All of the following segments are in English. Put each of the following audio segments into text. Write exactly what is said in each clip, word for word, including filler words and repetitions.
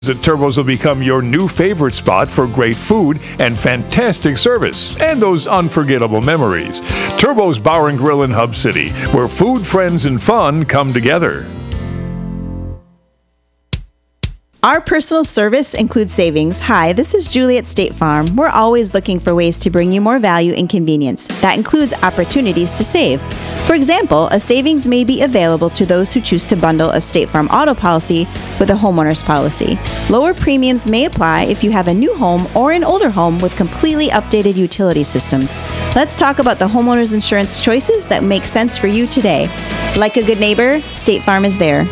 The Turbos will become your new favorite spot for great food and fantastic service and those unforgettable memories. Turbos Bar and Grill in Hub City, where food, friends, and fun come together. Our personal service includes savings. Hi, this is Julie at State Farm. We're always looking for ways to bring you more value and convenience. That includes opportunities to save. For example, a savings may be available to those who choose to bundle a State Farm auto policy with a homeowner's policy. Lower premiums may apply if you have a new home or an older home with completely updated utility systems. Let's talk about the homeowner's insurance choices that make sense for you today. Like a good neighbor, State Farm is there.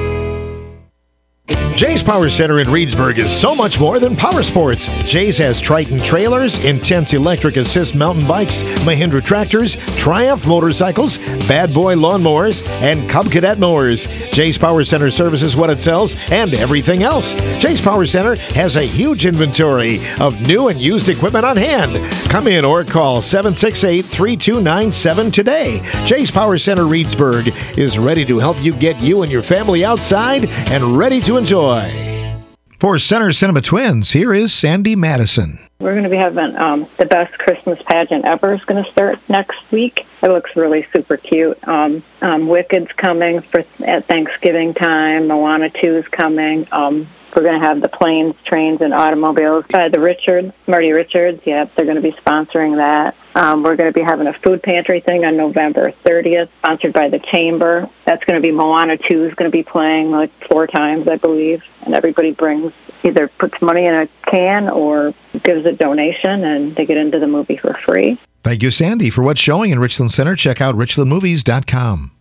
Jay's Power Center in Reedsburg is so much more than power sports. Jay's has Triton trailers, Intense electric assist mountain bikes, Mahindra tractors, Triumph motorcycles, Bad Boy lawnmowers, and Cub Cadet mowers. Jay's Power Center services what it sells and everything else. Jay's Power Center has a huge inventory of new and used equipment on hand. Come in or call seven six eight, three two nine seven today. Jay's Power Center Reedsburg is ready to help you get you and your family outside and ready to enjoy. For Center Cinema Twins, here is Sandy Madison. We're going to be having um, the best Christmas pageant ever is going to start next week. It looks really super cute. Um, um, Wicked's coming for at Thanksgiving time. Moana two is coming. Um, we're going to have the Planes, Trains, and Automobiles by the Richards, Marty Richards. Yep, they're going to be sponsoring that. Um, we're going to be having a food pantry thing on November thirtieth, sponsored by the Chamber. That's going to be Moana two is going to be playing like four times, I believe. And everybody brings, either puts money in a can or gives a donation, and they get into the movie for free. Thank you, Sandy. For what's showing in Richland Center, check out richland movies dot com.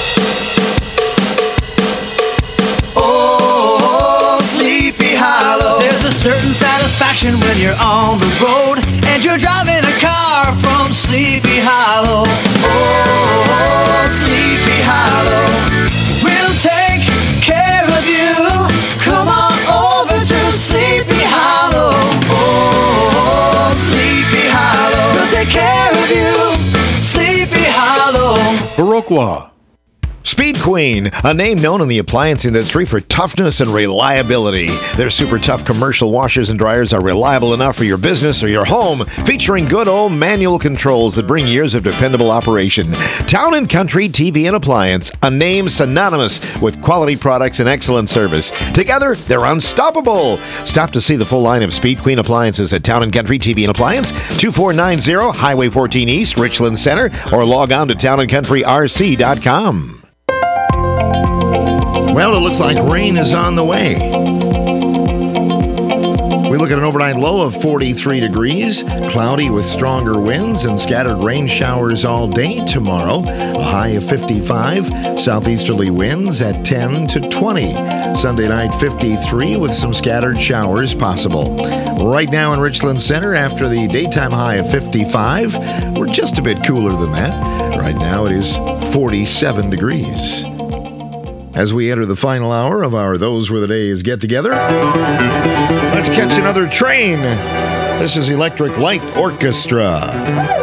There's a certain satisfaction when you're on the road and you're driving a car from Sleepy Hollow. Oh, Sleepy Hollow, we'll take care of you. Come on over to Sleepy Hollow. Oh, Sleepy Hollow, we'll take care of you. Sleepy Hollow. Viroqua. Speed Queen, a name known in the appliance industry for toughness and reliability. Their super tough commercial washers and dryers are reliable enough for your business or your home, featuring good old manual controls that bring years of dependable operation. Town and Country T V and Appliance, a name synonymous with quality products and excellent service. Together, they're unstoppable. Stop to see the full line of Speed Queen appliances at Town and Country T V and Appliance, two four nine zero Highway fourteen East, Richland Center, or log on to town and country r c dot com. Well, it looks like rain is on the way. We look at an overnight low of forty-three degrees, cloudy with stronger winds and scattered rain showers all day tomorrow. A high of fifty-five, southeasterly winds at ten to twenty. Sunday night, fifty-three with some scattered showers possible. Right now in Richland Center, after the daytime high of fifty-five, we're just a bit cooler than that. Right now it is forty-seven degrees. As we enter the final hour of our Those Were the Days get-together, let's catch another train. This is Electric Light Orchestra.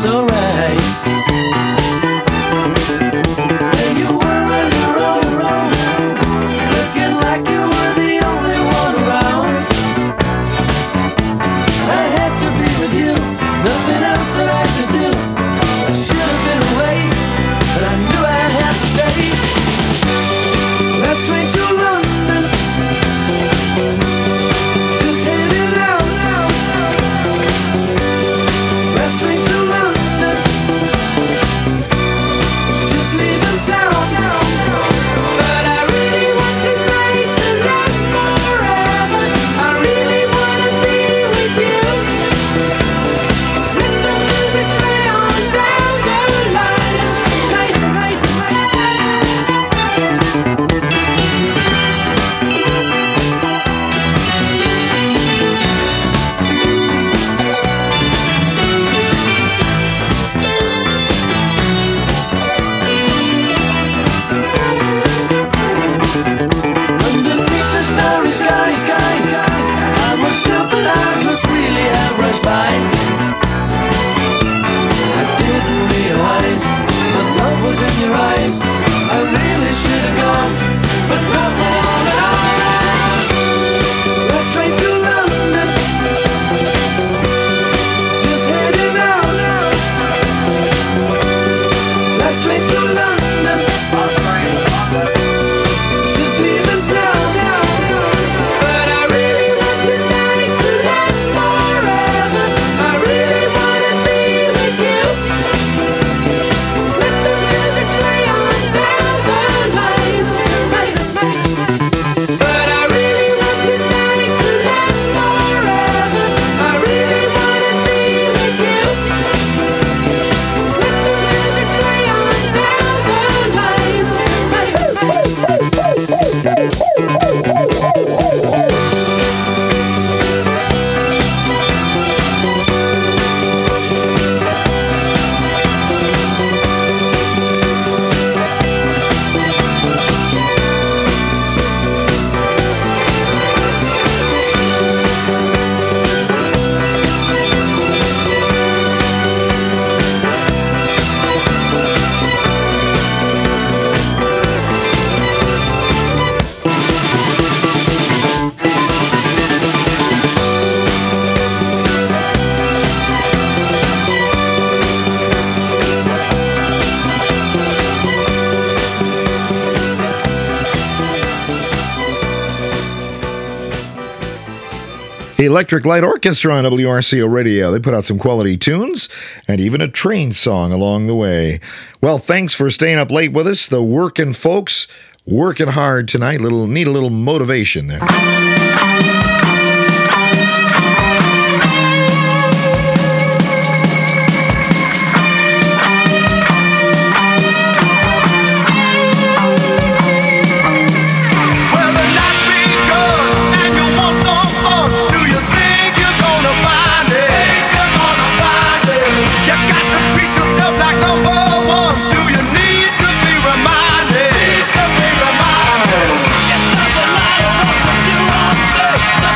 so right. And you were on your own, looking like you were the only one around. I had to be with you, nothing else that I could do. I should have been away, but I knew I'd have to stay. Last train to London, just heading out. Last train to London, just leaving town. But I really want tonight to last forever. I really wanna be with you. Let the music play on down the line tonight, tonight, underneath the starry sky, sky, sky, I must still, but eyes must really have rushed by. I didn't realize what love was in your eyes. I really should have gone, but not on and on. Last train to London, just heading out. Last train to London, just leaving town. But I really want tonight to last forever. I really wanna be with you. Let the music play on down the line tonight. But I really want tonight to last forever. I really wanna be with you. Let the music play on down the line tonight. Electric Light Orchestra on W R C O Radio. They put out some quality tunes and even a train song along the way. Well, thanks for staying up late with us. The working folks working hard tonight. Little need a little motivation there. Well, the night been good and you want some fun. Do you think you're gonna find it? Think you're gonna find it? You got to treat yourself like number one. Do you need to be reminded? Need to be reminded. If there's a lot of folks that you want to say,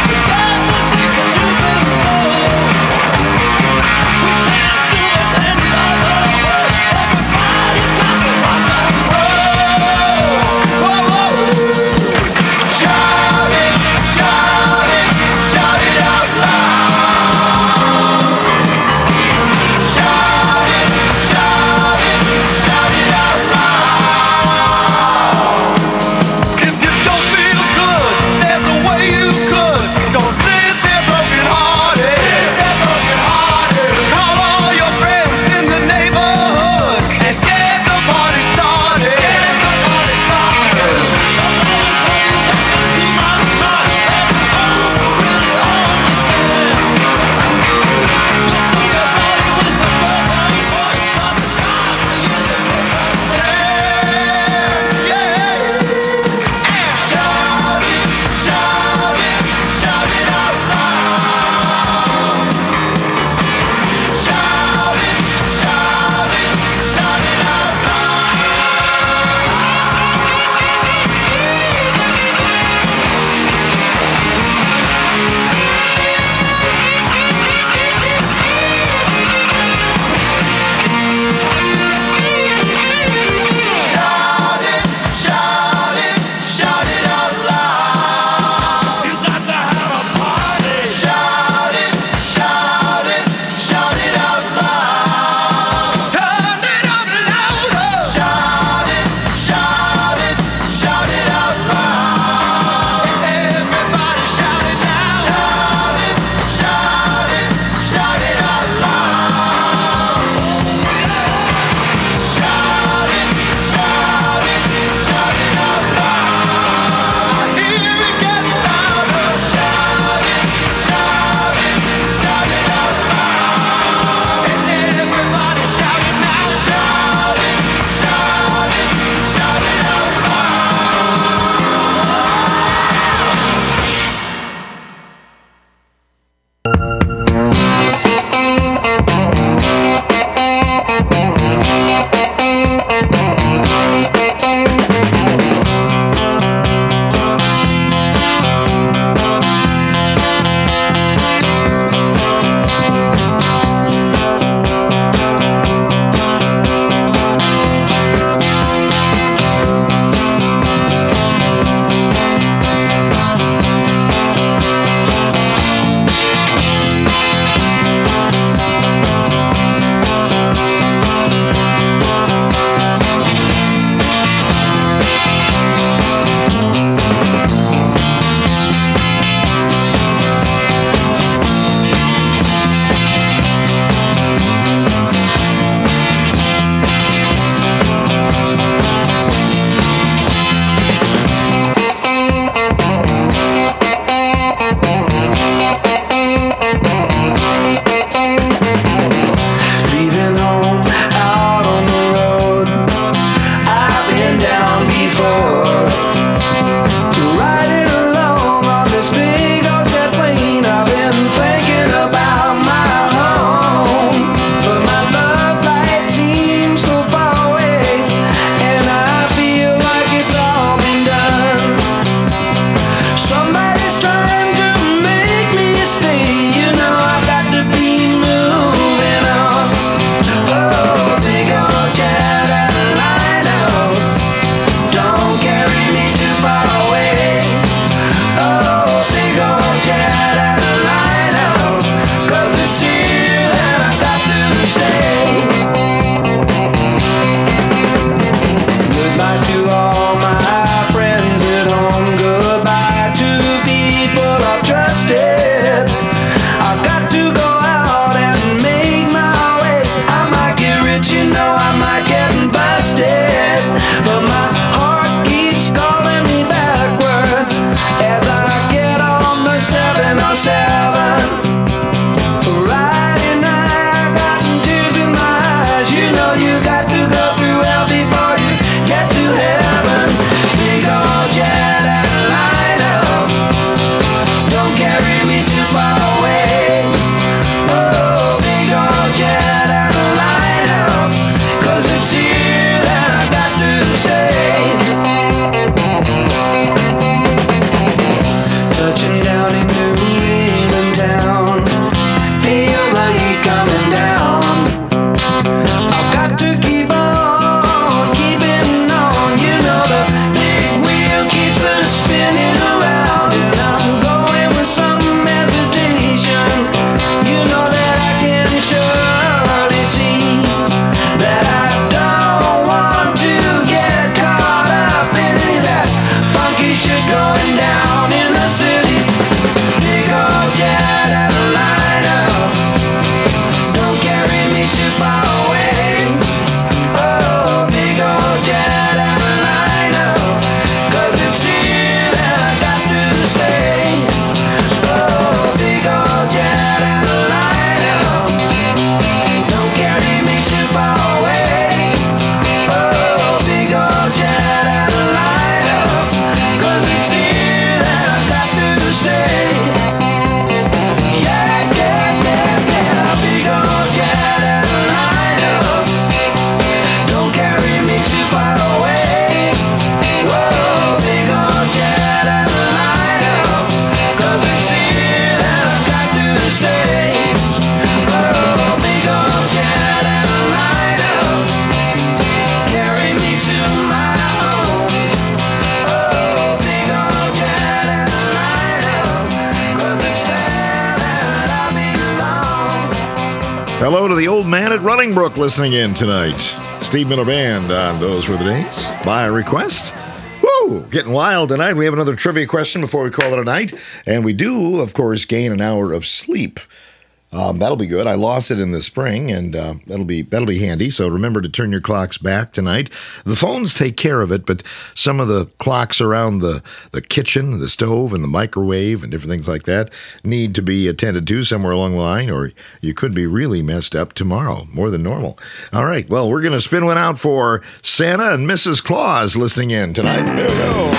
Hello to the old man at Runningbrook listening in tonight. Steve Miller Band on Those Were the Days. By request. Woo! Getting wild tonight. We have another trivia question before we call it a night. And we do, of course, gain an hour of sleep. Um, that'll be good. I lost it in the spring, and uh, that'll be that'll be handy. So remember to turn your clocks back tonight. The phones take care of it, but some of the clocks around the, the kitchen, the stove, and the microwave, and different things like that need to be attended to somewhere along the line, or you could be really messed up tomorrow, more than normal. All right, well, we're going to spin one out for Santa and Missus Claus listening in tonight. There we go.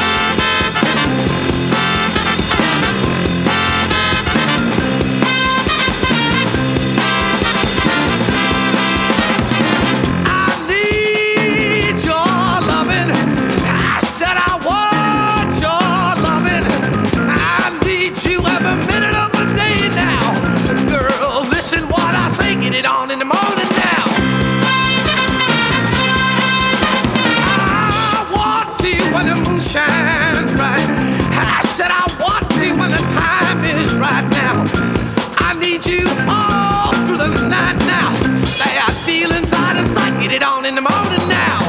Shines bright. I said I want to when the time is right now. I need you all through the night now. That feeling's out of sight. Get it on in the morning now.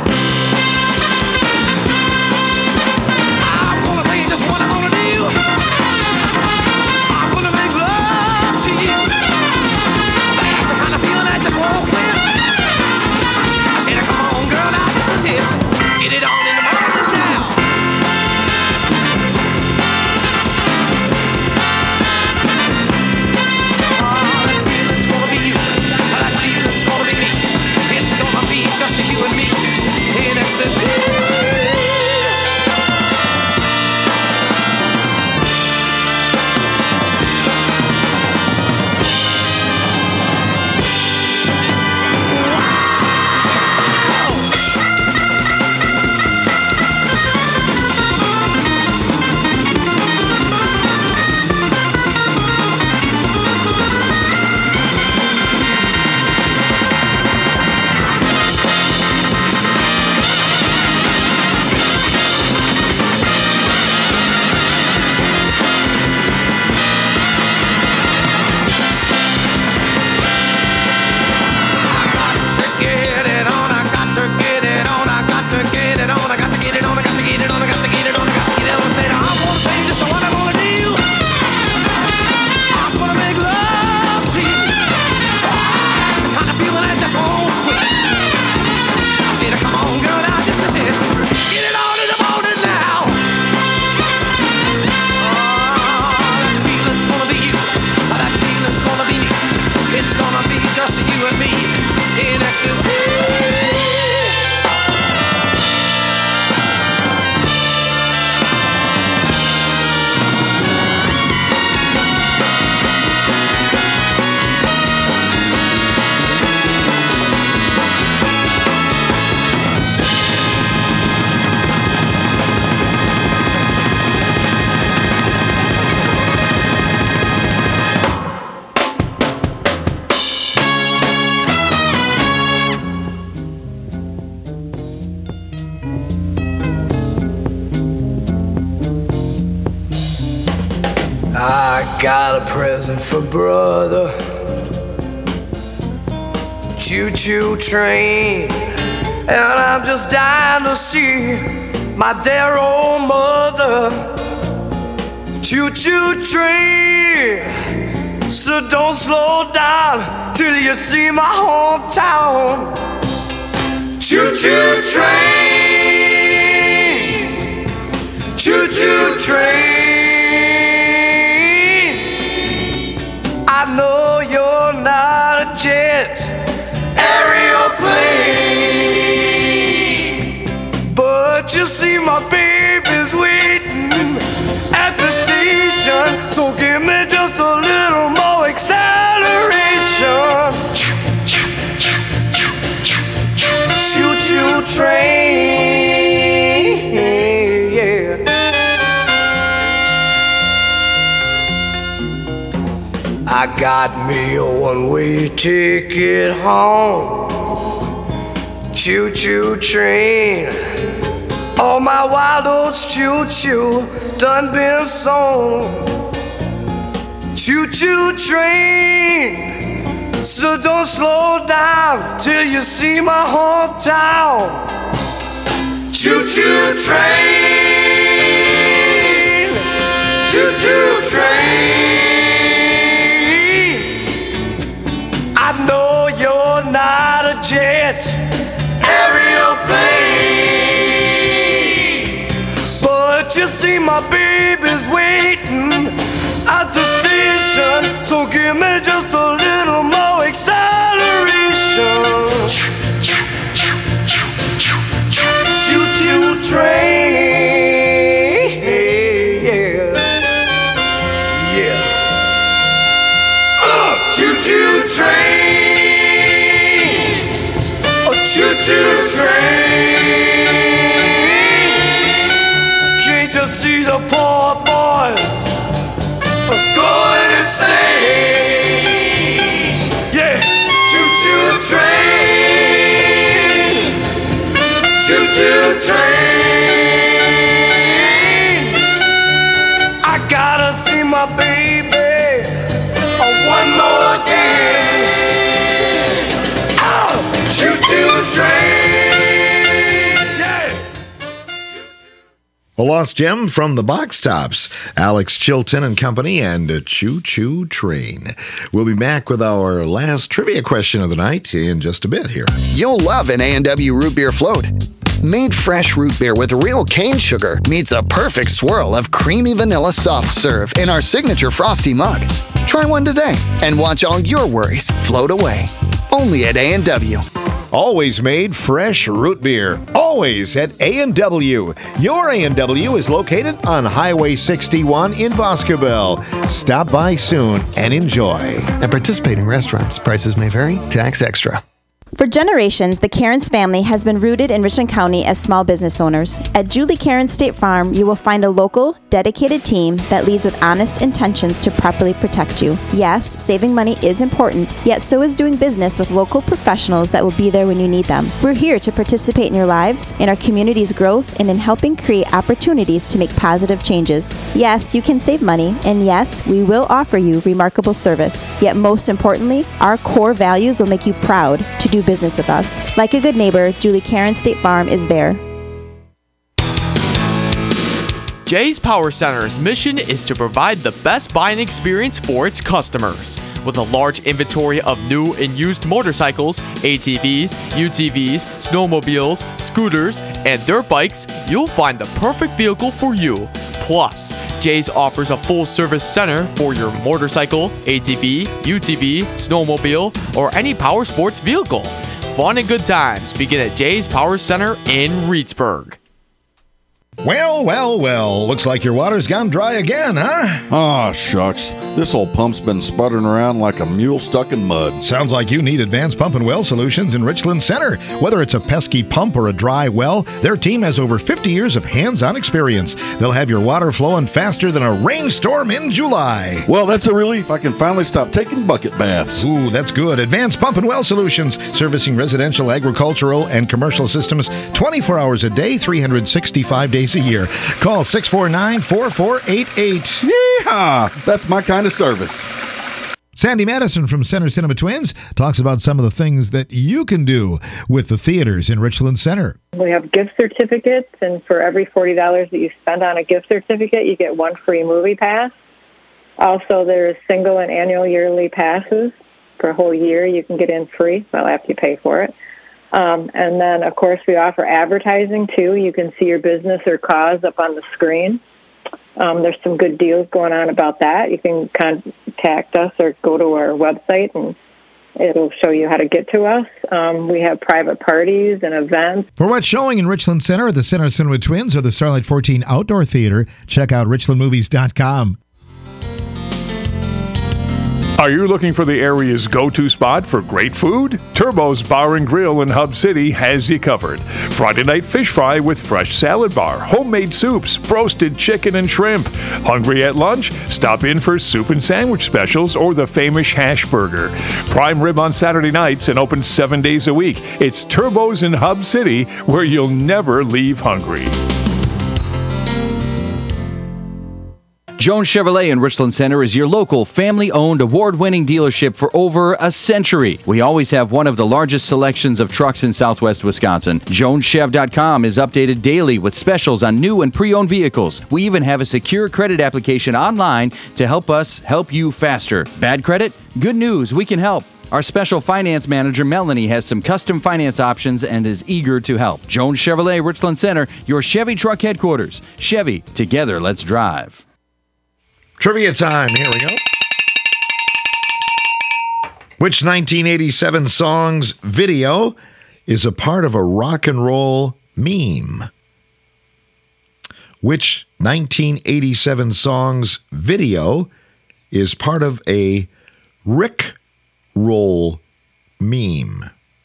I wanna be just what I wanna do. I wanna make love to you. That's the kind of feeling I just won't quit. I said, come on, girl, now this is it. Get it on in the morning now. Just you and me in ecstasy. Got a present for brother. Choo-choo train. And I'm just dying to see my dear old mother. Choo-choo train. So don't slow down till you see my hometown. Choo-choo train. Choo-choo train. I know you're not a jet aeroplane, but you see my baby's waiting at the station, so give me just a little more acceleration. Choo-choo train, yeah. I got me a one-way ticket home. Choo-choo train. All my wild oats choo-choo done been sown. Choo-choo train. So don't slow down till you see my hometown. Choo-choo train, choo-choo train. I know you're not a jet aeroplane, but you see my baby's waiting at the station, so give me just a little more acceleration. Choo-choo train, yeah, yeah. Uh, choo-choo train, a choo-choo train. Can't you see the poor boys going insane? Yeah, choo-choo train, choo-choo train. I gotta see my baby one more again. Oh, choo-choo train, yeah. A lost gem from the Box Tops, Alex Chilton and Company, and a Choo Choo Train. We'll be back with our last trivia question of the night in just a bit here. You'll love an A and W root beer float. Made fresh root beer with real cane sugar meets a perfect swirl of creamy vanilla soft serve in our signature frosty mug. Try one today and watch all your worries float away. Only at A and W. Always made fresh root beer. Always at A and W. Your A and W is located on Highway sixty-one in Boscobel. Stop by soon and enjoy. At participating restaurants, prices may vary. Tax extra. For generations, the Cairns family has been rooted in Richland County as small business owners. At Julie Cairns State Farm, you will find a local, dedicated team that leads with honest intentions to properly protect you. Yes, saving money is important, yet so is doing business with local professionals that will be there when you need them. We're here to participate in your lives, in our community's growth, and in helping create opportunities to make positive changes. Yes, you can save money, and yes, we will offer you remarkable service. Yet most importantly, our core values will make you proud to do business with us. Like a good neighbor, Julie Cairns State Farm is there. Jay's Power Center's mission is to provide the best buying experience for its customers. With a large inventory of new and used motorcycles, A T Vs, U T Vs, snowmobiles, scooters, and dirt bikes, you'll find the perfect vehicle for you. Plus, Jay's offers a full-service center for your motorcycle, A T V, U T V, snowmobile, or any power sports vehicle. Fun and good times begin at Jay's Power Center in Reedsburg. Well, well, well. Looks like your water's gone dry again, huh? Ah, shucks. This old pump's been sputtering around like a mule stuck in mud. Sounds like you need Advanced Pump and Well Solutions in Richland Center. Whether it's a pesky pump or a dry well, their team has over fifty years of hands-on experience. They'll have your water flowing faster than a rainstorm in July. Well, that's a relief. I can finally stop taking bucket baths. Ooh, that's good. Advanced Pump and Well Solutions, servicing residential, agricultural, and commercial systems twenty-four hours a day, three hundred sixty-five days a year. Call six four nine, four four eight eight. Yeehaw! That's my kind of service. Sandy Madison from Center Cinema Twins talks about some of the things that you can do with the theaters in Richland Center. We have gift certificates, and for every forty dollars that you spend on a gift certificate, you get one free movie pass. Also, there's single and annual yearly passes. For a whole year, you can get in free, well, after you pay for it. Um, and then, of course, we offer advertising, too. You can see your business or cause up on the screen. Um, there's some good deals going on about that. You can contact us or go to our website, and it'll show you how to get to us. Um, we have private parties and events. For what's showing in Richland Center, the Center Cinema Twins or the Starlight fourteen Outdoor Theater, check out richland movies dot com. Are you looking for the area's go-to spot for great food? Turbo's Bar and Grill in Hub City has you covered. Friday night fish fry with fresh salad bar, homemade soups, roasted chicken and shrimp. Hungry at lunch? Stop in for soup and sandwich specials or the famous hash burger. Prime rib on Saturday nights and open seven days a week. It's Turbo's in Hub City, where you'll never leave hungry. Jones Chevrolet in Richland Center is your local family-owned award-winning dealership for over a century. We always have one of the largest selections of trucks in southwest Wisconsin. Jones Chev dot com is updated daily with specials on new and pre-owned vehicles. We even have a secure credit application online to help us help you faster. Bad credit? Good news, we can help. Our special finance manager, Melanie, has some custom finance options and is eager to help. Jones Chevrolet, Richland Center, your Chevy truck headquarters. Chevy, together, let's drive. Trivia time. Here we go. Which nineteen eighty-seven song's video is a part of a rock and roll meme? Which nineteen eighty-seven song's video is part of a Rick roll meme?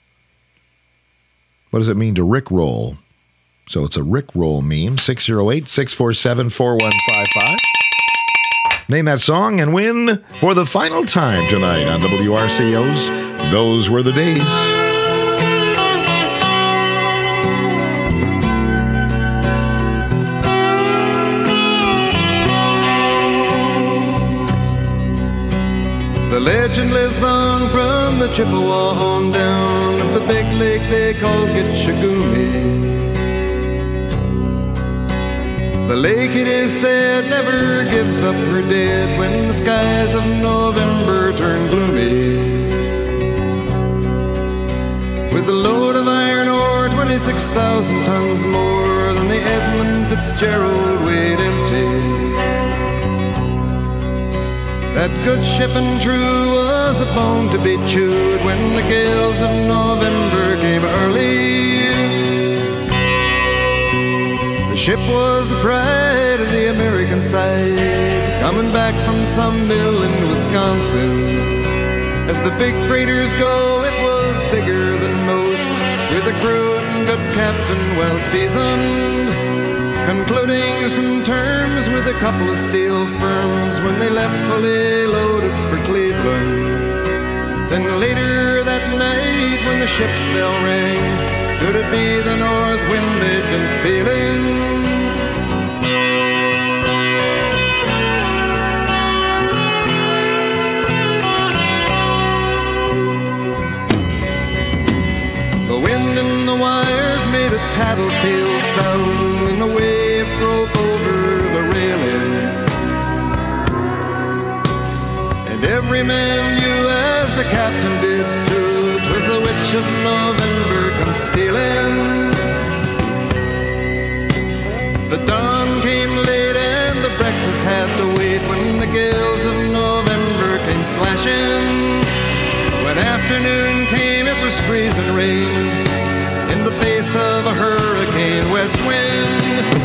What does it mean to Rick roll? So it's a Rick roll meme. six oh eight, six four seven, four one five five. Name that song and win for the final time tonight on W R C O's Those Were the Days. The legend lives on from the Chippewa on down of the big lake they call Gitchagumi. The lake, it is said, never gives up her dead when the skies of November turn gloomy. With a load of iron ore, twenty-six thousand tons more than the Edmund Fitzgerald weighed empty. That good ship and true was a bone to be chewed when the gales of November came early. The ship was the pride of the American side, coming back from some mill in Wisconsin. As the big freighters go, it was bigger than most, with a crew and good captain well seasoned, concluding some terms with a couple of steel firms when they left fully loaded for Cleveland. Then later that night when the ship's bell rang, could it be the north wind they'd been feeling? The wind in the wires made a tattletale sound, and the wave broke over the railing. And every man knew, as the captain did too, 'twas the witch of November come stealing. The dawn came late and the breakfast had to wait when the gales of November came slashing. When afternoon came, it was freezing rain in the face of a hurricane west wind.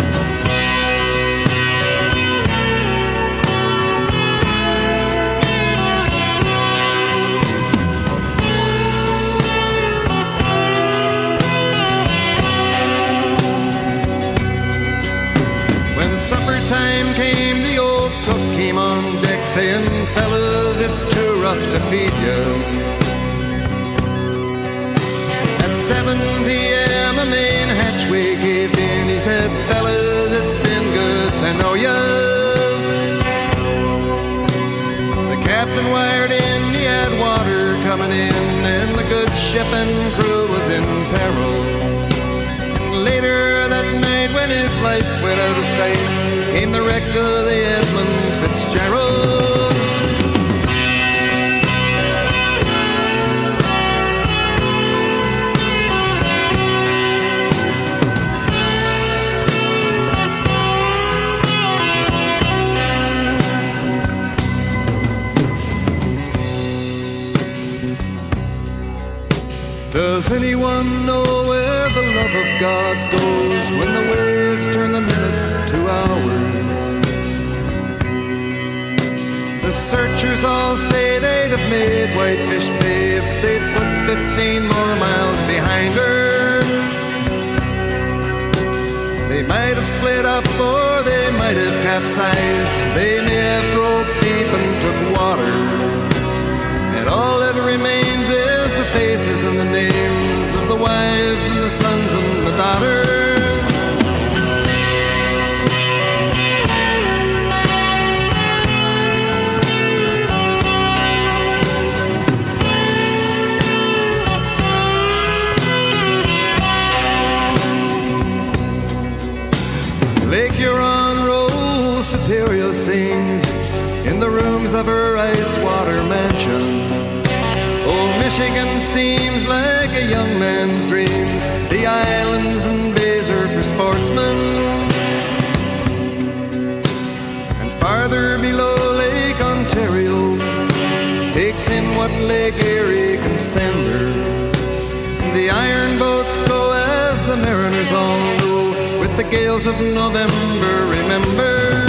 When supper time came, the old cook came on deck saying, "Fellas, it's too rough to feed you." At seven p.m. a main hatchway gave in. He said, "Fellas, it's been good to know ya." The captain wired in, he had water coming in, and the good ship and crew was in peril. And later that night when his lights went out of sight, came the wreck of the Edmund Fitzgerald. Does anyone know where the love of God goes when the waves turn the minutes to hours? The searchers all say they'd have made Whitefish Bay if they'd put fifteen more miles behind her. They might have split up or they might have capsized. They may have broke deep and took water. And all that remains is the faces and the names of the wives and the sons and the daughters. Ontario sings in the rooms of her ice water mansion. Old Michigan steams like a young man's dreams. The islands and bays are for sportsmen. And farther below, Lake Ontario takes in what Lake Erie can send her. The iron boats go as the mariners all know, with the gales of November remembered.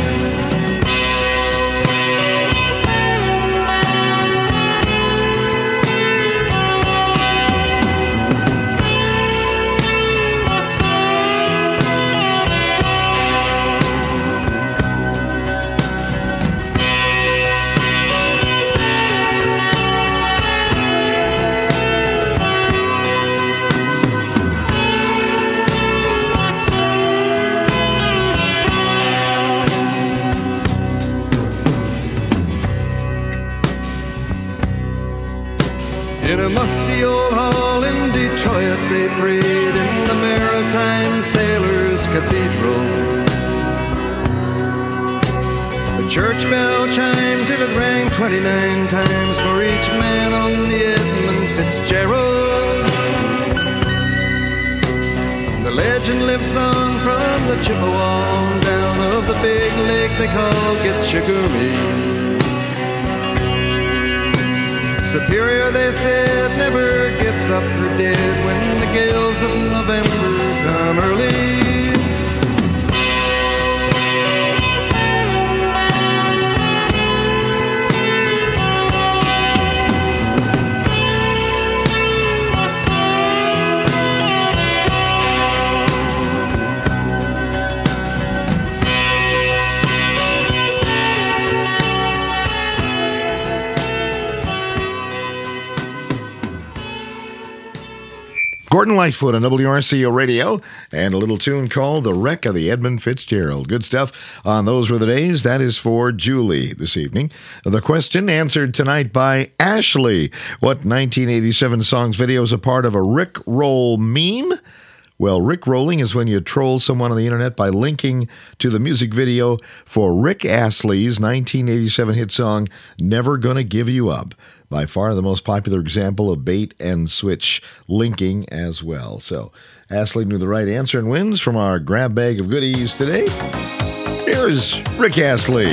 In a musty old hall in Detroit they prayed in the Maritime Sailors Cathedral. The church bell chimed till it rang twenty-nine times for each man on the Edmund Fitzgerald. The legend lives on from the Chippewa down of the big lake they call Gitchagumi. Superior, they said, never gives up her dead when the gales of November come early. Gordon Lightfoot on W R C O Radio, and a little tune called The Wreck of the Edmund Fitzgerald. Good stuff on Those Were the Days. That is for Julie this evening. The question answered tonight by Ashley. What nineteen eighty-seven song's video is a part of a Rick Roll meme? Well, Rick rolling is when you troll someone on the internet by linking to the music video for Rick Astley's nineteen eighty-seven hit song, Never Gonna Give You Up. By far the most popular example of bait and switch linking as well. So, Astley knew the right answer and wins from our grab bag of goodies today. Here's Rick Astley.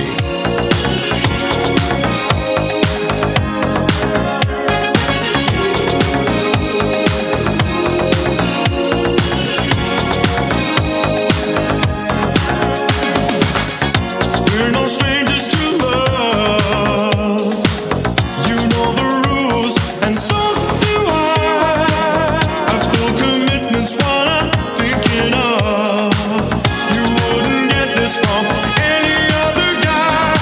We're no strangers to love. You know the rules, and so do I. I feel commitment's what I'm thinking of. You wouldn't get this from any other guy.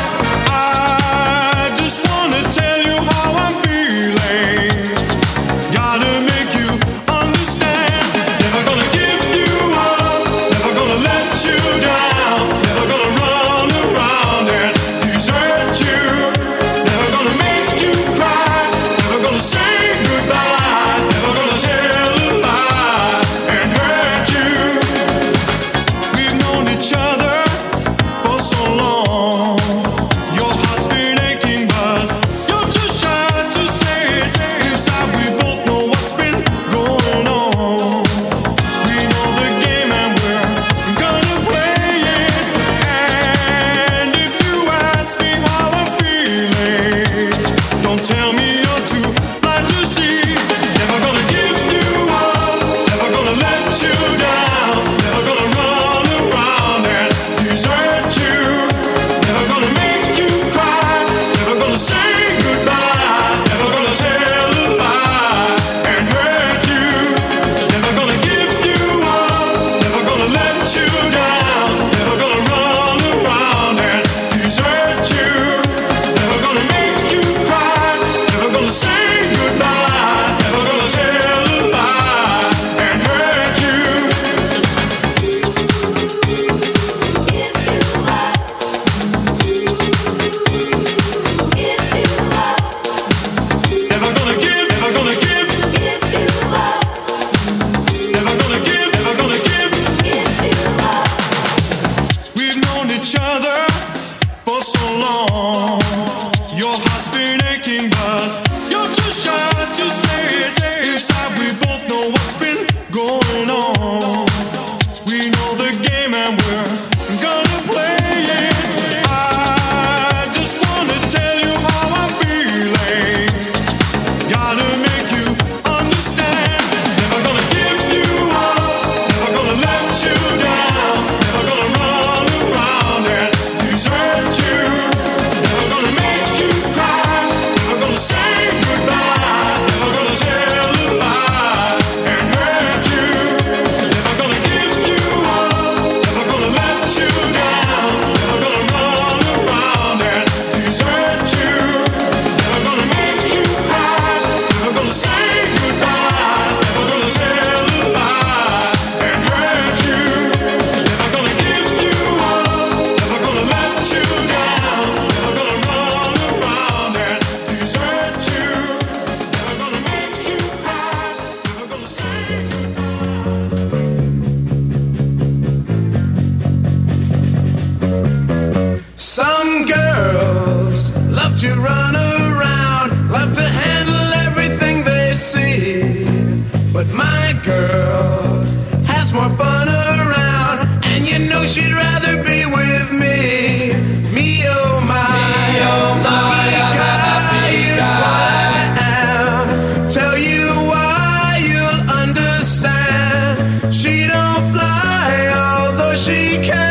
Some girls love to run around, love to handle everything they see. But my girl has more fun around, and you know she'd rather be with me. Me, oh my, me, oh lucky my, guy is what I am. Tell you why, you'll understand. She don't fly, although she can.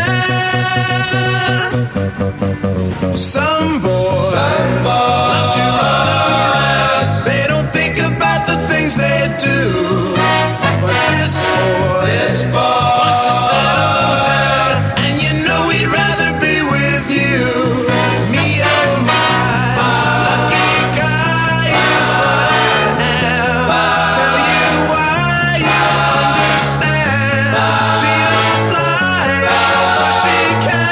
Some boys, Some boys love to run around. They don't think about the things they do. But this boy, this boy wants to settle down, and you know he'd rather be with you. Me, oh my, lucky guy is what I am. Tell you why, you'll understand. She don't fly, although she can.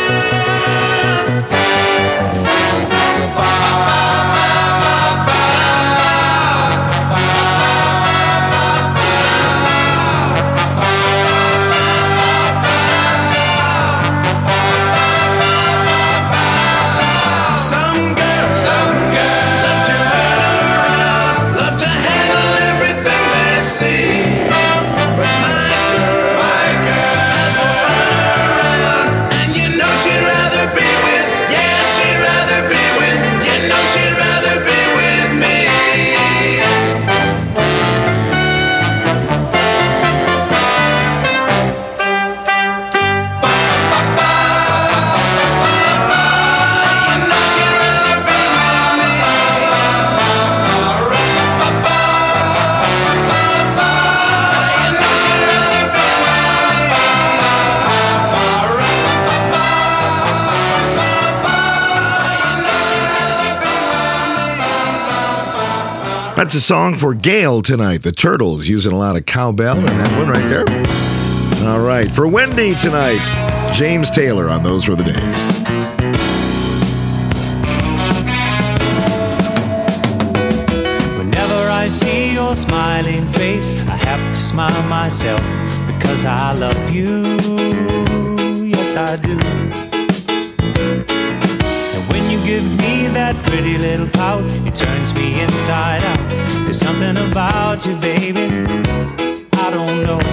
Some girls, Some girls love to run around, love to handle everything they see. But my girl, my girl has more fun around, and you know she'd rather be with, yeah, she'd rather be with, you know she'd rather be with me. You know she'd rather be with me. You know she'd rather be That's a song for Gail tonight. The Turtles using a lot of cowbell in that one right there. All right. For Wendy tonight, James Taylor on Those Were the Days. Whenever I see your smiling face, I have to smile myself because I love you. Yes, I do. And when you give me that pretty little pout, it turns me inside out. There's something about you, baby, I don't know.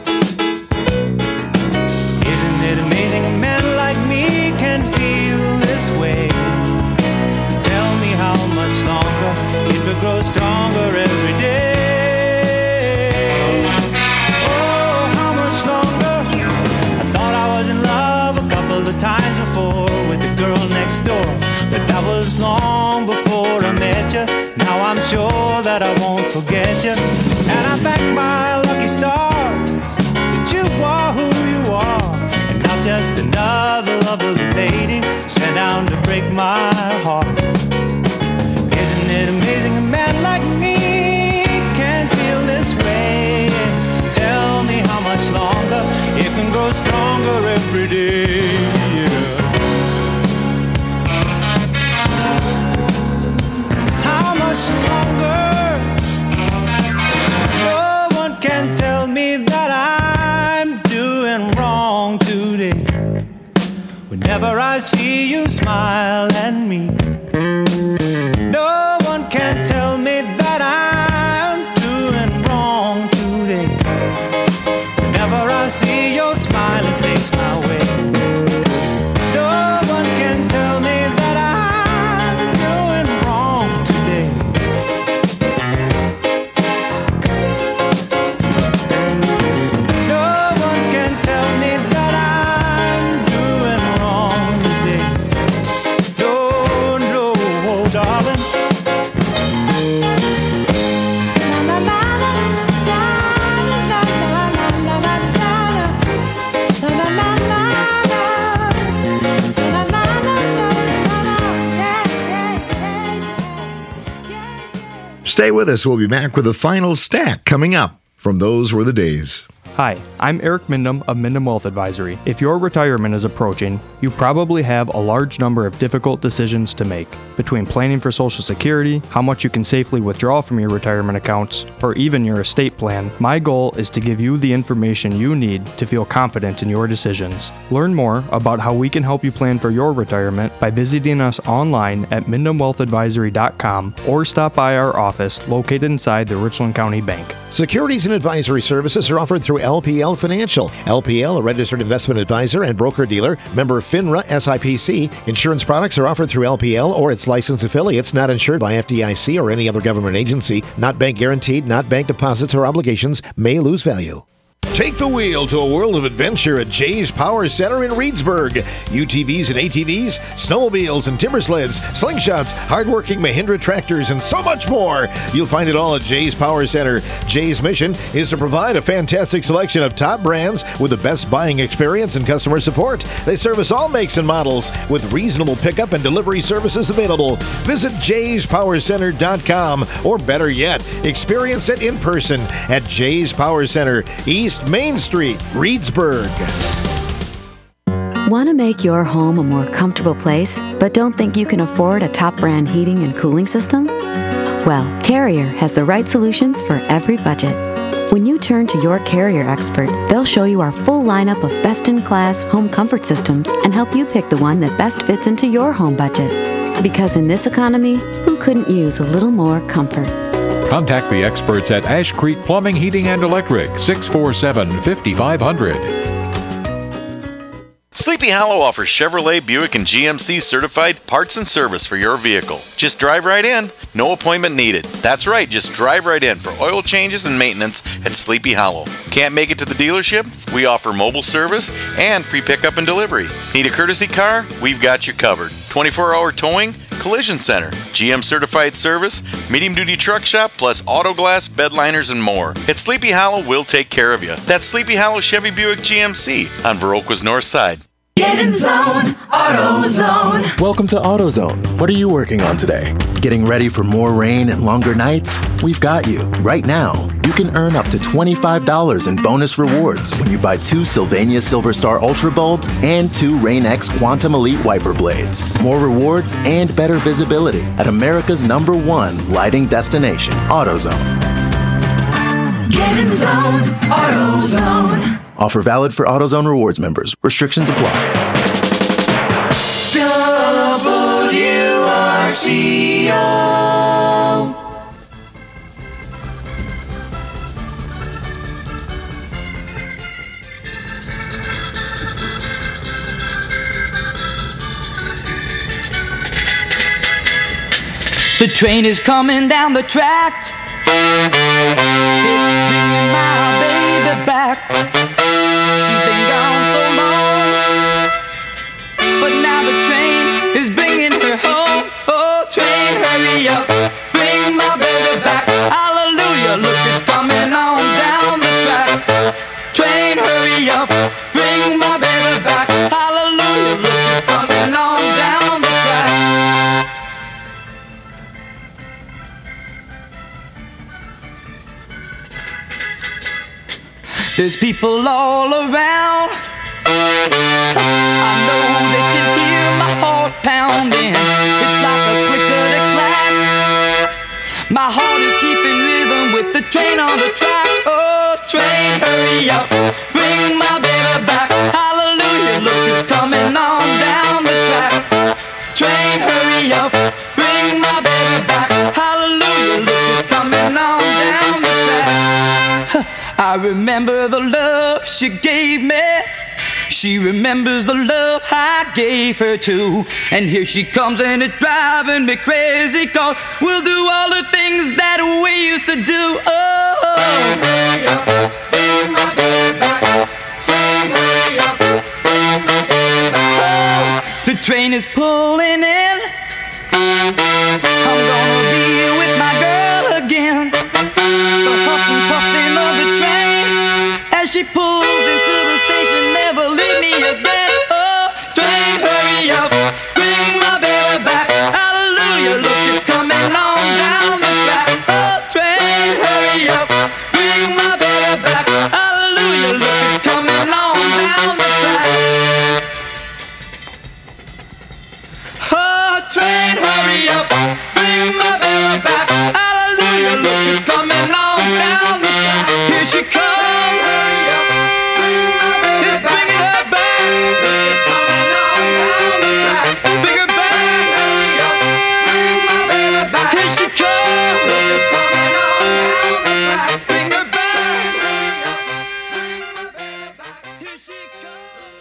Isn't it amazing a man like me can feel this way? Tell me how much longer it will grow stronger every day. Oh, how much longer? I thought I was in love a couple of times before with the girl next door, but that was long before I met you. Now I'm sure that I won't forget you, and I thank my lucky stars that you are who you are, and not just another lovely lady sent down to break my heart. Isn't it amazing a man like me can feel this way? Tell me how much longer it can grow stronger every day. Yeah. How much longer? No one can tell me that I'm doing wrong today. Whenever I see you smile at me, no one can tell me that I'm doing wrong today. Whenever I see your smiling face my way, no one can tell me that I'm doing wrong today. No one can tell me that I'm doing wrong today. No, no, oh, darling. La, la, la, la, la, la, la, la, la, la, la, la, la, Stay with us. We'll be back with the final stack coming up from Those Were the Days. Hi, I'm Eric Mindham of Mindham Wealth Advisory. If your retirement is approaching, you probably have a large number of difficult decisions to make. Between planning for Social Security, how much you can safely withdraw from your retirement accounts, or even your estate plan, my goal is to give you the information you need to feel confident in your decisions. Learn more about how we can help you plan for your retirement by visiting us online at Mindham Wealth Advisory dot com or stop by our office located inside the Richland County Bank. Securities and advisory services are offered through L P L Financial. L P L, a registered investment advisor and broker-dealer, member FINRA S I P C. Insurance products are offered through L P L or its licensed affiliates, not insured by F D I C or any other government agency, not bank guaranteed, not bank deposits or obligations, may lose value. Take the wheel to a world of adventure at Jay's Power Center in Reedsburg. U T Vs and A T Vs, snowmobiles and timber sleds, slingshots, hardworking Mahindra tractors, and so much more. You'll find it all at Jay's Power Center. Jay's mission is to provide a fantastic selection of top brands with the best buying experience and customer support. They service all makes and models with reasonable pickup and delivery services available. Visit jays power center dot com, or better yet, experience it in person at Jay's Power Center, East Main Street, Reedsburg. Want to make your home a more comfortable place, but don't think you can afford a top brand heating and cooling system? Well, Carrier has the right solutions for every budget. When you turn to your Carrier expert, they'll show you our full lineup of best-in-class home comfort systems and help you pick the one that best fits into your home budget. Because in this economy, who couldn't use a little more comfort? Contact the experts at Ash Creek Plumbing, Heating, and Electric, six four seven, five five zero zero. Sleepy Hollow offers Chevrolet, Buick, and G M C certified parts and service for your vehicle. Just drive right in. No appointment needed. That's right, just drive right in for oil changes and maintenance at Sleepy Hollow. Can't make it to the dealership? We offer mobile service and free pickup and delivery. Need a courtesy car? We've got you covered. twenty-four hour towing, collision center, G M certified service, medium duty truck shop, plus auto glass, bed liners, and more. At Sleepy Hollow, we'll take care of you. That's Sleepy Hollow Chevy Buick G M C on Viroqua's north side. Get in zone, AutoZone. Welcome to AutoZone. What are you working on today? Getting ready for more rain and longer nights? We've got you. Right now, you can earn up to twenty-five dollars in bonus rewards when you buy two Sylvania Silver Star Ultra bulbs and two Rain-X Quantum Elite wiper blades. More rewards and better visibility at America's number one lighting destination, AutoZone. Get in zone, AutoZone. Offer valid for AutoZone Rewards members. Restrictions apply. W R C O. The train is coming down the track. It's bringing my baby back. She's been gone so long, but now the train is bringing her home. Oh, train, hurry up, bring my baby back. Hallelujah, look, it's coming on down the track. Train, hurry up, bring my baby back. Hallelujah, look, it's coming on down the track. There's people all around. I know they can hear my heart pounding. It's like a click-a-clack. My heart is keeping rhythm with the train on the track. Oh, train, hurry up, bring my baby back. Hallelujah, look, it's coming on down the track. Train, hurry up, bring my baby back. Hallelujah, look, it's coming on down the track. I remember the love she gave me. She remembers the love I gave her too. And here she comes and it's driving me crazy, 'cause we'll do all the things that we used to do. Oh, hurry up, bring my baby back. Hurry up, bring my baby back. Oh, the train is pulling in. I'm gonna be with my girl again. The huff and puffing of the train as she pulls into the station, never leave me again. Oh, train, hurry up, bring my baby back. Hallelujah, look, it's coming on down the track. Oh, train, hurry up, bring my baby back. Hallelujah,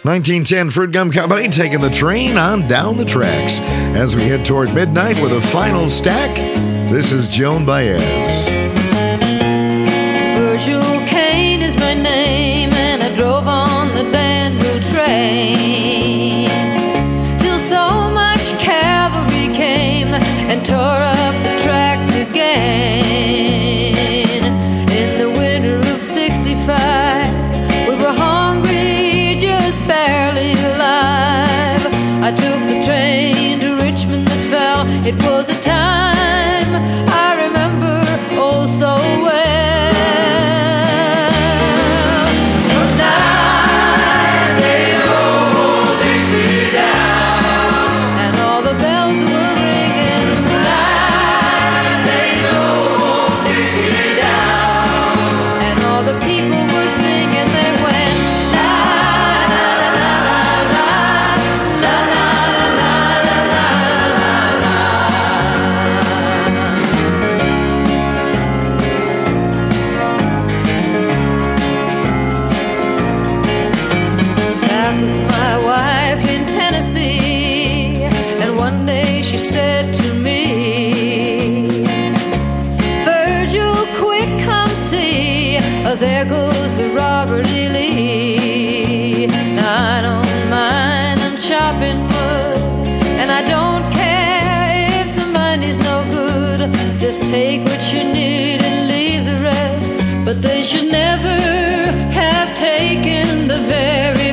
nineteen ten Fruit Gum Company taking the train on down the tracks. As we head toward midnight with a final stack, this is Joan Baez. Virgil Kane is my name, and I drove on the Danville train till so much cavalry came and tore up the tracks again. In the winter of sixty-five, we were hungry, just barely alive. I took the train to Richmond that fell. It was a time I remember oh so well. The night they rolled Dixie down, and all the bells were ringing. The night they rolled Dixie down, and all the people were singing. They went la la la la la la la la la la la. Back with my wife in Tennessee, and one day she said to me, Virgil, quick, come see, oh, there goes the Robert E. Lee. Now I don't mind, I'm chopping wood, and I don't care if the money's no good. Just take what you need and leave the rest. But they should never have taken the very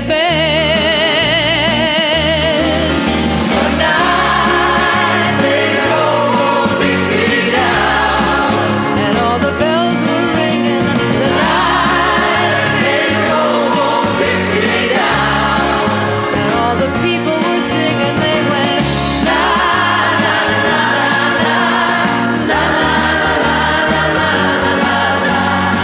best. The night they drove Dixie down, and all the bells were ringing. The night they drove Dixie down, and all the people were singing. They went la la la la la la la la la la la.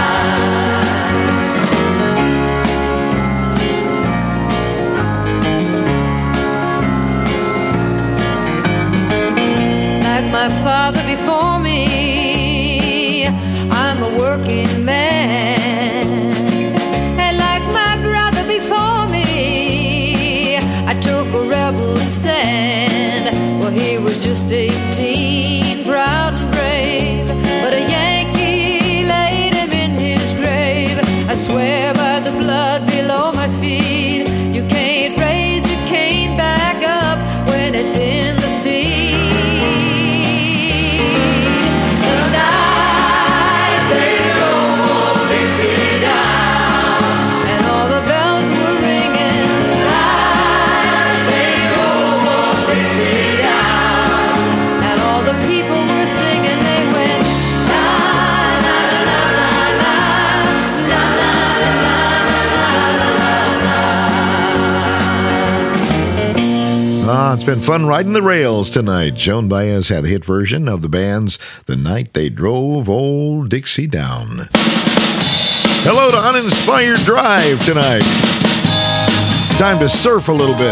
Like my father before me, I'm a working man. And like my brother before me, I took a rebel stand. Well, he was just eighteen, proud and brave, but a Yankee laid him in his grave. I swear by the blood below my feet, you can't raise the cane back up when it's in the feed. The night they drove Dixie down, and all the bells were ringing. The night they drove Dixie down, and all the people were singing. They went la la la la la la la la la. Ah, it's been fun riding the rails tonight. Joan Baez had the hit version of the band's The Night They Drove Old Dixie Down. Hello to Uninspired Drive tonight. Time to surf a little bit.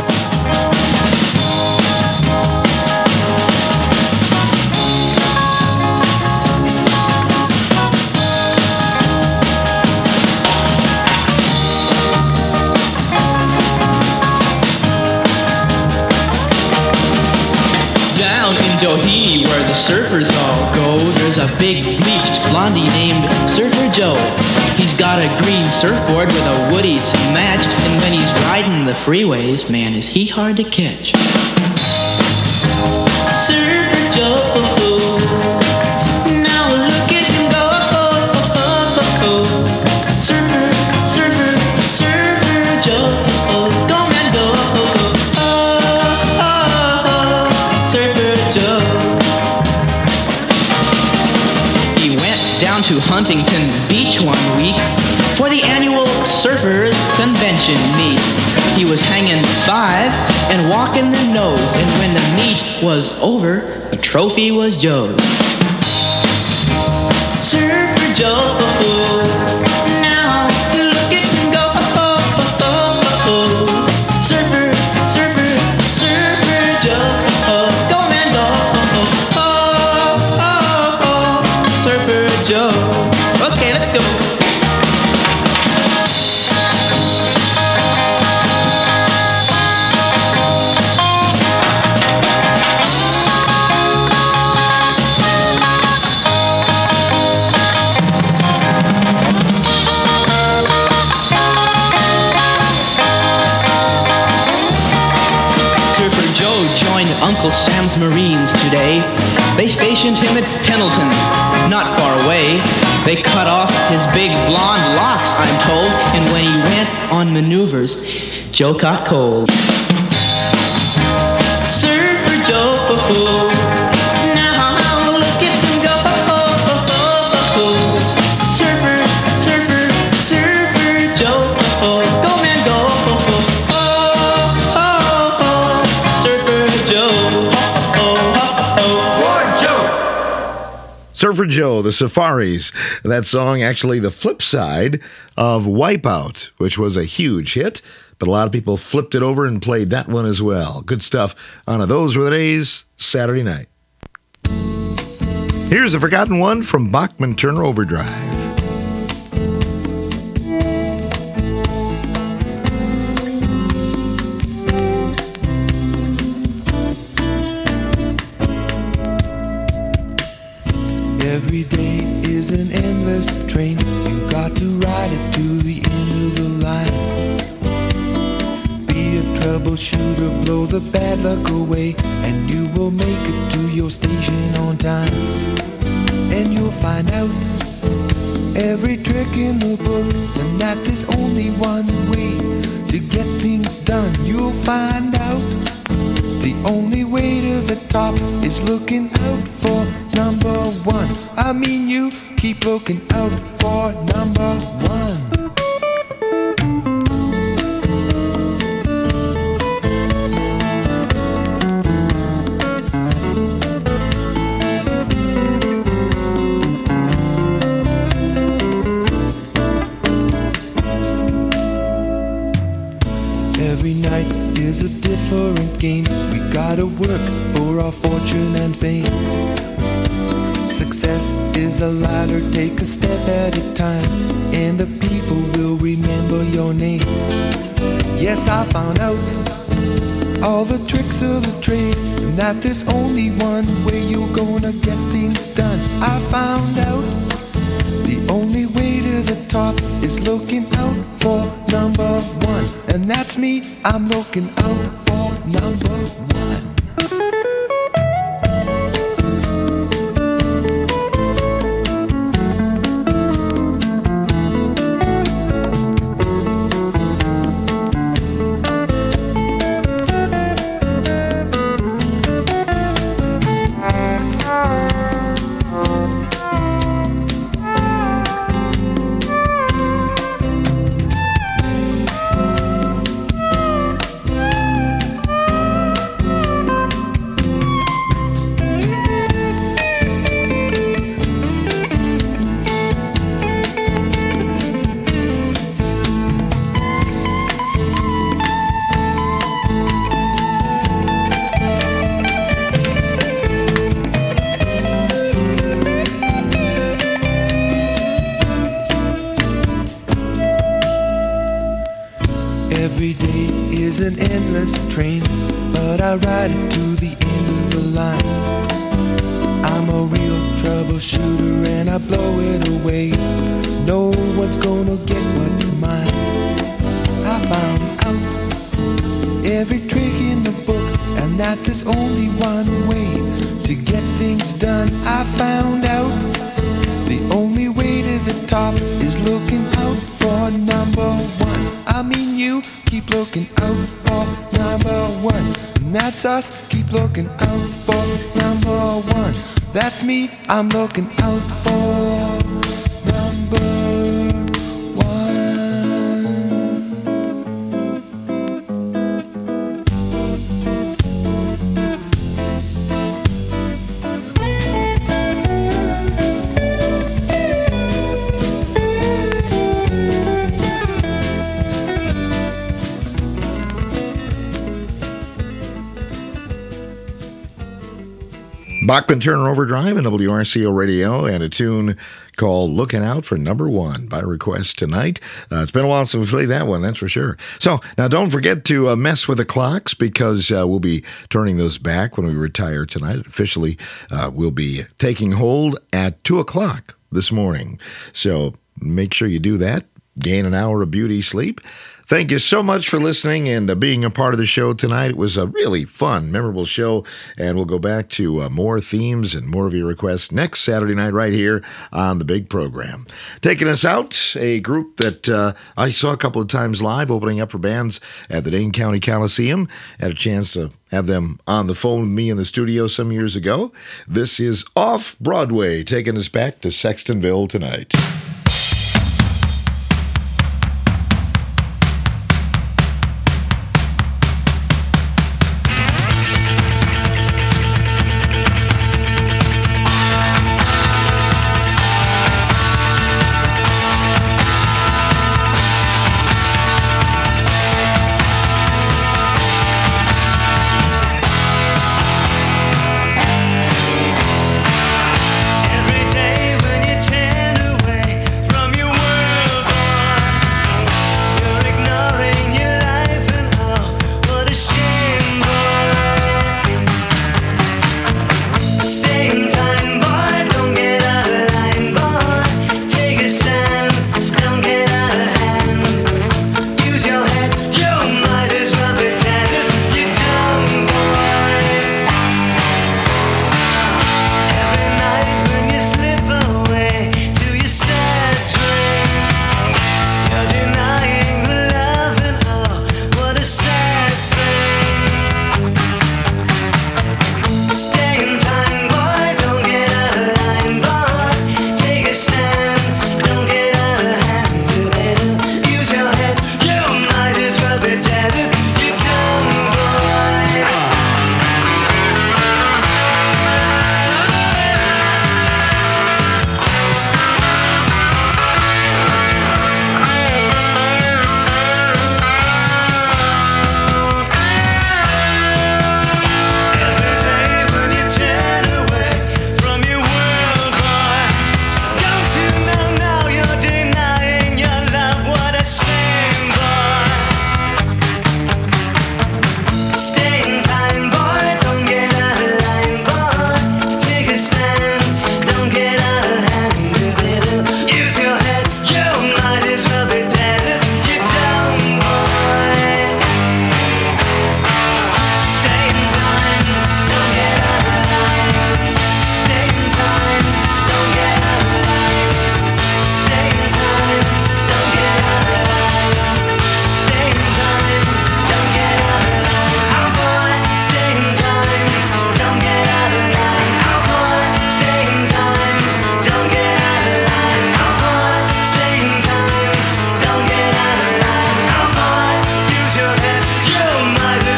Down in Doheny, where the surfers all go, there's a big bleached blondie named Surfer Joe. He's got a green surfboard with a woody to match, and when he's riding the freeways, man, is he hard to catch. Surfer Joe, now look at him go. Surfer, surfer, surfer Joe, go man go. Surfer Joe. He went down to Huntington Beach one week for the annual Surfers Convention meet. He was hanging five and walking the nose, and when the meet was over, the trophy was Joe's. Surfer Joe, now look at him go. Surfer, surfer, surfer Joe, go man go. Surfer Joe. Okay, let's go. Uncle Sam's Marines today. They stationed him at Pendleton, not far away. They cut off his big blonde locks, I'm told, and when he went on maneuvers, Joe caught cold. Surfer Joe, now look at him go. Surfer, surfer, surfer Joe, go man go. Oh, oh, oh, Surfer Joe, oh, oh, oh, Joe. Surfer Joe, the Safaris. That song actually the flip side of Wipeout, which was a huge hit. But a lot of people flipped it over and played that one as well. Good stuff on a Those Were the Days Saturday night. Here's a forgotten one from Bachman Turner Overdrive. Every day is an endless train. You got to ride it to the end of the line. Be a troubleshooter, blow the bad luck away, and you will make it to your station on time. And you'll find out every trick in the book, and that there's only one way to get things done. You'll find out the only way to the top is looking out for number one. I mean, you keep looking out for number one. Every night is a different game. We gotta work for our fortune and fame. Success is a ladder, take a step at a time, and the people will remember your name. Yes, I found out all the tricks of the trade, and that there's only one way you're gonna get things done. I found out the only way to the top is looking out for number one. And that's me, I'm looking out for number one. Every day is an endless train, but I ride it to the end of the line. I'm a real troubleshooter and I blow it away. No one's gonna get what's mine. I found out every trick in the book, and that there's only one way to get things done. I found out the only way to the top is looking out for number one. I mean, you keep looking out for number one. And that's us, keep looking out for number one. That's me, I'm looking out for number one. Bachman Turner Overdrive and W R C O Radio, and a tune called Looking Out for Number One by request tonight. Uh, it's been a while since we played that one, that's for sure. So now don't forget to uh, mess with the clocks, because uh, we'll be turning those back when we retire tonight. Officially, uh, we'll be taking hold at two o'clock this morning. So make sure you do that. gain an hour of beauty sleep. Thank you so much for listening and uh, being a part of the show tonight. It was a really fun, memorable show, and we'll go back to uh, more themes and more of your requests next Saturday night right here on the big program. Taking us out, a group that uh, I saw a couple of times live, opening up for bands at the Dane County Coliseum. Had a chance to have them on the phone with me in the studio some years ago. This is Off Broadway, taking us back to Sextonville tonight.